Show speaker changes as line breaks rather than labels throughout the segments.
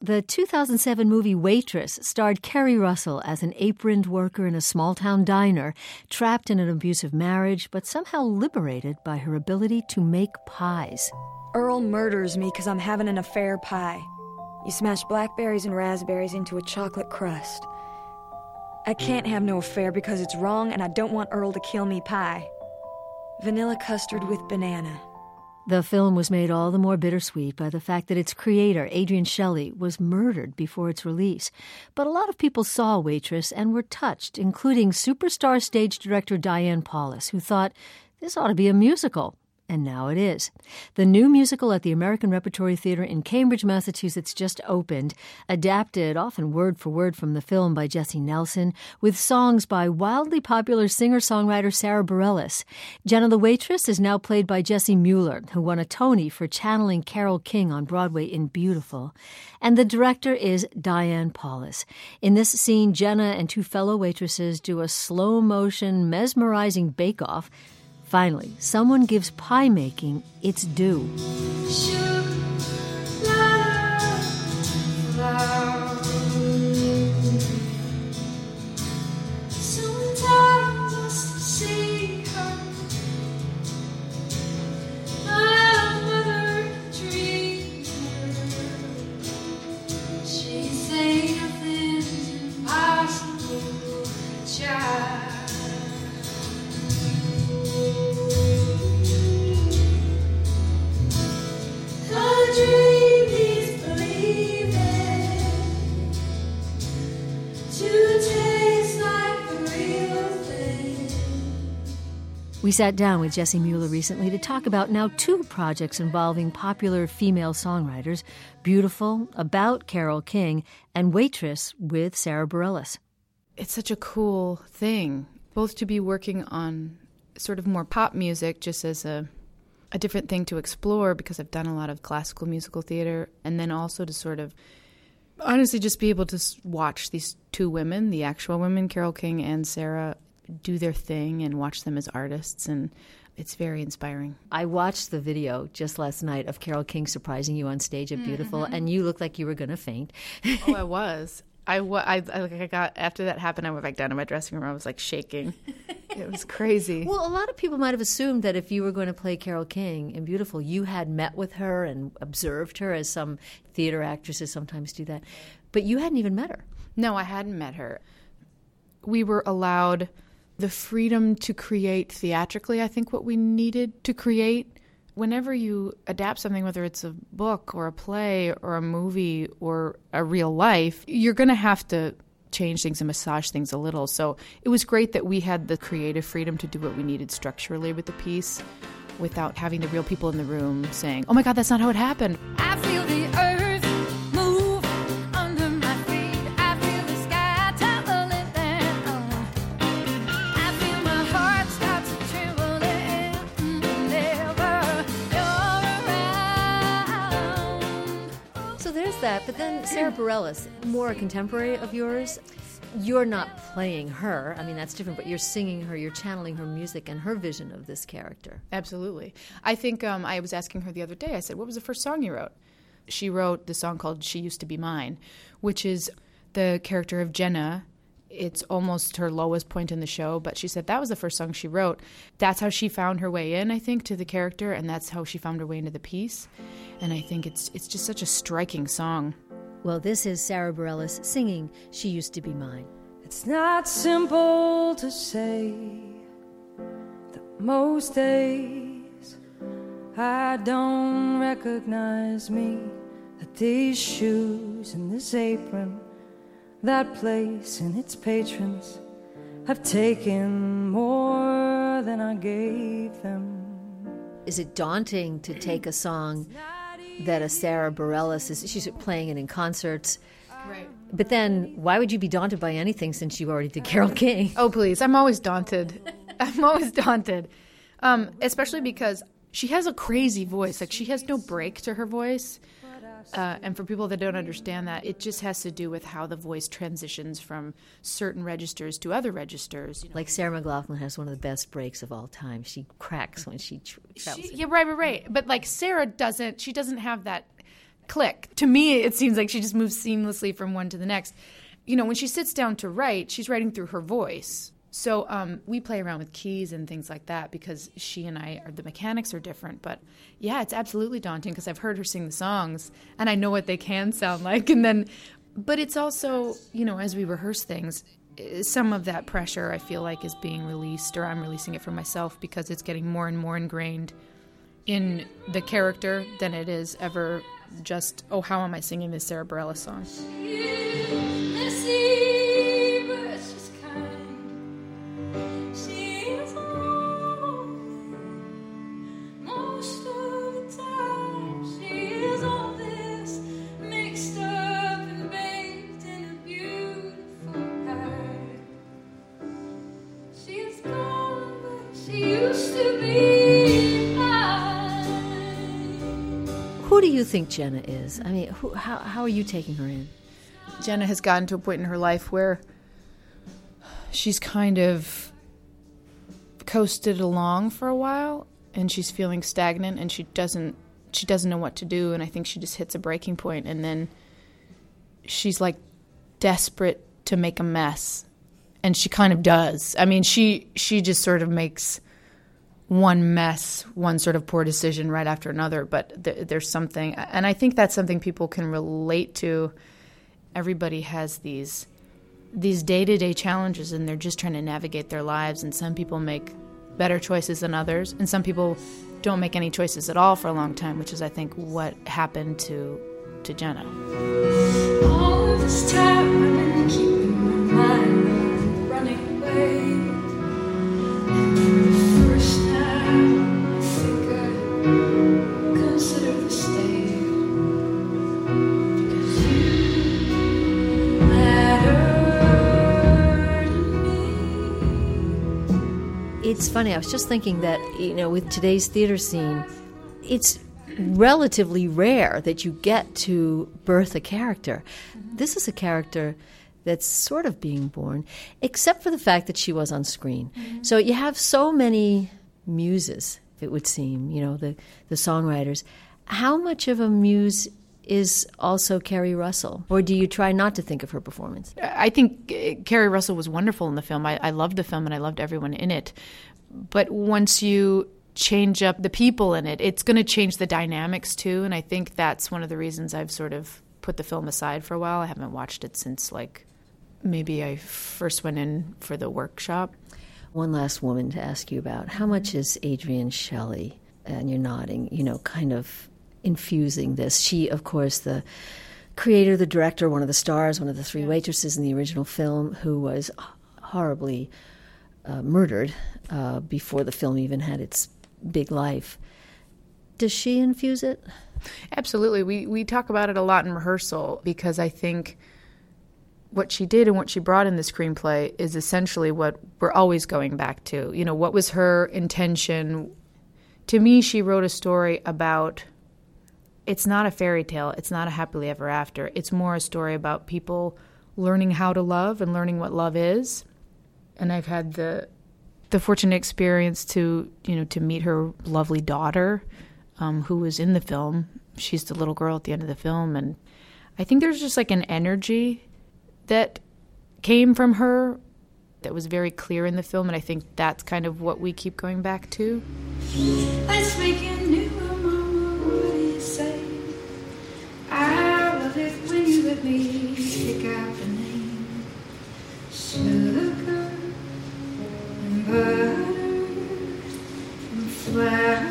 The 2007 movie Waitress starred Kerry Russell as an aproned worker in a small-town diner, trapped in an abusive marriage, but somehow liberated by her ability to make pies.
Earl murders me because I'm having an affair pie. You smash blackberries and raspberries into a chocolate crust. I can't have no affair because it's wrong, and I don't want Earl to kill me pie. Vanilla custard with banana.
The film was made all the more bittersweet by the fact that its creator, Adrian Shelley, was murdered before its release. But a lot of people saw Waitress and were touched, including superstar stage director Diane Paulus, who thought this ought to be a musical. And now it is. The new musical at the American Repertory Theatre in Cambridge, Massachusetts just opened, adapted often word for word from the film by Jessie Nelson, with songs by wildly popular singer-songwriter Sarah Bareilles. Jenna the Waitress is now played by Jessie Mueller, who won a Tony for channeling Carole King on Broadway in Beautiful. And the director is Diane Paulus. In this scene, Jenna and two fellow waitresses do a slow-motion, mesmerizing bake-off. Finally, someone gives pie making its due. We sat down with Jessie Mueller recently to talk about now two projects involving popular female songwriters, Beautiful, about Carole King, and Waitress with Sarah Bareilles.
It's such a cool thing, both to be working on sort of more pop music just as a different thing to explore, because I've done a lot of classical musical theater, and then also to sort of honestly just be able to watch these two women, the actual women, Carole King and Sarah, do their thing and watch them as artists, and it's very inspiring.
I watched the video just last night of Carole King surprising you on stage at Beautiful, and you looked like you were going to faint.
Oh, I was. I got, after that happened, I went back down to my dressing room. I was like shaking. It was crazy.
Well, a lot of people might have assumed that if you were going to play Carole King in Beautiful, you had met with her and observed her, as some theater actresses sometimes do that. But you hadn't even met her.
No, I hadn't met her. We were allowed the freedom to create theatrically, I think, what we needed to create. Whenever you adapt something, whether it's a book or a play or a movie or a real life, you're going to have to change things and massage things a little. So it was great that we had the creative freedom to do what we needed structurally with the piece without having the real people in the room saying, oh my God, that's not how it happened.
I feel the earth move under my feet. I feel the sky tumbling down. I feel my heart start to tremble whenever you're around.
So there's that. But then Sarah Bareilles, more a contemporary of yours. You're not playing her. I mean, that's different, but you're singing her, you're channeling her music and her vision of this character.
Absolutely. I think I was asking her the other day, I said, what was the first song you wrote? She wrote the song called She Used to Be Mine, which is the character of Jenna. It's almost her lowest point in the show, but she said that was the first song she wrote. That's how she found her way in, I think, to the character, and that's how she found her way into the piece. And I think it's just such a striking song.
Well, this is Sarah Bareilles singing She Used to Be Mine.
It's not simple to say that most days I don't recognize me, that these shoes and this apron, that place and its patrons have taken more than I gave them.
Is it daunting to take a song that a Sarah Bareilles she's playing it in concerts?
Right.
But then why would you be daunted by anything since you already did Carole King?
Oh, please. I'm always daunted. Especially because she has a crazy voice. Like, she has no break to her voice. And for people that don't understand that, it just has to do with how the voice transitions from certain registers to other registers.
Like Sarah McLachlan has one of the best breaks of all time. She cracks when she travels.
Yeah, right. But like Sarah doesn't have that click. To me, it seems like she just moves seamlessly from one to the next. You know, when she sits down to write, she's writing through her voice. So we play around with keys and things like that because she and I, the mechanics are different. But yeah, it's absolutely daunting because I've heard her sing the songs and I know what they can sound like. But it's also, you know, as we rehearse things, some of that pressure I feel like is being released, or I'm releasing it for myself because it's getting more and more ingrained in the character than it is ever just, oh, how am I singing this Sarah Bareilles song?
Who do you think Jenna is? I mean, how are you taking her in?
Jenna has gotten to a point in her life where she's kind of coasted along for a while, and she's feeling stagnant, and she doesn't know what to do, and I think she just hits a breaking point, and then she's like desperate to make a mess, and she kind of does. I mean, she just sort of makes one mess, one sort of poor decision right after another, but there's something, and I think that's something people can relate to. Everybody has these day-to-day challenges, and they're just trying to navigate their lives, and some people make better choices than others, and some people don't make any choices at all for a long time, which is, I think, what happened to Jenna.
All of this time I've been keeping my mind running away. And for the first time, I think I consider the stay. Because you matter to me.
It's funny, I was just thinking that, you know, with today's theater scene, it's relatively rare that you get to birth a character. This is a character that's sort of being born, except for the fact that she was on screen. So you have so many muses, it would seem, you know, the songwriters. How much of a muse is also Kerry Russell? Or do you try not to think of her performance?
I think Kerry Russell was wonderful in the film. I loved the film, and I loved everyone in it. But once you change up the people in it, it's going to change the dynamics too, and I think that's one of the reasons I've sort of put the film aside for a while. I haven't watched it since, like, maybe I first went in for the workshop.
One last woman to ask you about. How much is Adrienne Shelly, and you're nodding, you know, kind of infusing this? She, of course, the creator, the director, one of the stars, one of the three waitresses in the original film, who was horribly murdered before the film even had its big life. Does she infuse it?
Absolutely. We talk about it a lot in rehearsal because I think what she did and what she brought in the screenplay is essentially what we're always going back to. You know, what was her intention? To me, she wrote a story about, it's not a fairy tale, it's not a happily ever after. It's more a story about people learning how to love and learning what love is. And I've had the fortunate experience to meet her lovely daughter, who was in the film. She's the little girl at the end of the film, and I think there's just like an energy that came from her that was very clear in the film, and I think that's kind of what we keep going back to.
Let's make a new one, Mama. What do you say? I love it when you let me pick out the name. Sugar and butter and flour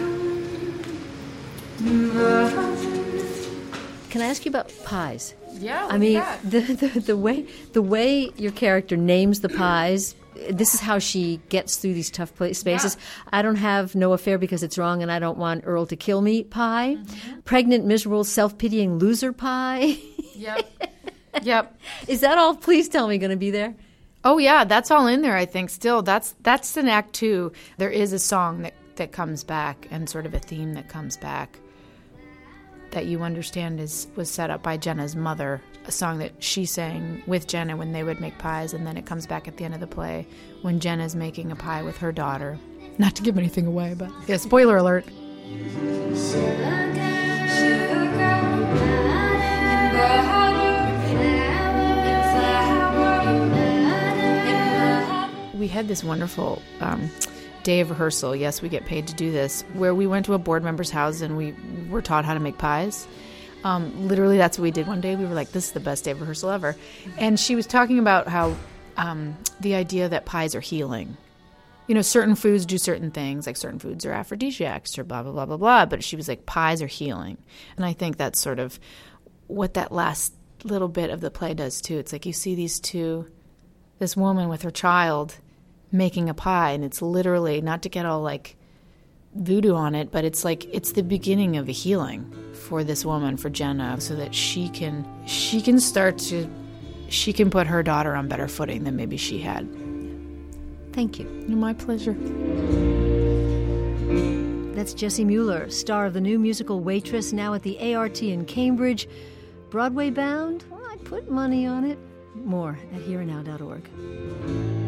and butter.
Can I ask you about pies?
Yeah,
I mean, the way your character names the pies, this is how she gets through these tough spaces. Yeah. I don't have no affair because it's wrong, and I don't want Earl to kill me pie. Mm-hmm. Pregnant, miserable, self-pitying loser pie.
Yep.
Is that all, please tell me, going to be there?
Oh, yeah, that's all in there, I think, still. That's in Act 2. There is a song that comes back and sort of a theme that comes back that you understand was set up by Jenna's mother, a song that she sang with Jenna when they would make pies, and then it comes back at the end of the play when Jenna's making a pie with her daughter. Not to give anything away, but yeah, spoiler alert.
Sugar,
this wonderful day of rehearsal. Yes, we get paid to do this, where we went to a board member's house and we were taught how to make pies. Literally, that's what we did one day. We were like, this is the best day of rehearsal ever. And she was talking about how the idea that pies are healing. You know, certain foods do certain things, like certain foods are aphrodisiacs or blah, blah, blah, blah, blah. But she was like, pies are healing. And I think that's sort of what that last little bit of the play does, too. It's like you see this woman with her child making a pie, and it's literally, not to get all like voodoo on it, but it's like it's the beginning of a healing for this woman, for Jenna, so that she can put her daughter on better footing than maybe she had.
Thank you.
My pleasure.
That's Jessie Mueller, star of the new musical Waitress, now at the ART in Cambridge. Broadway bound? Well, I'd put money on it. More at hereandnow.org.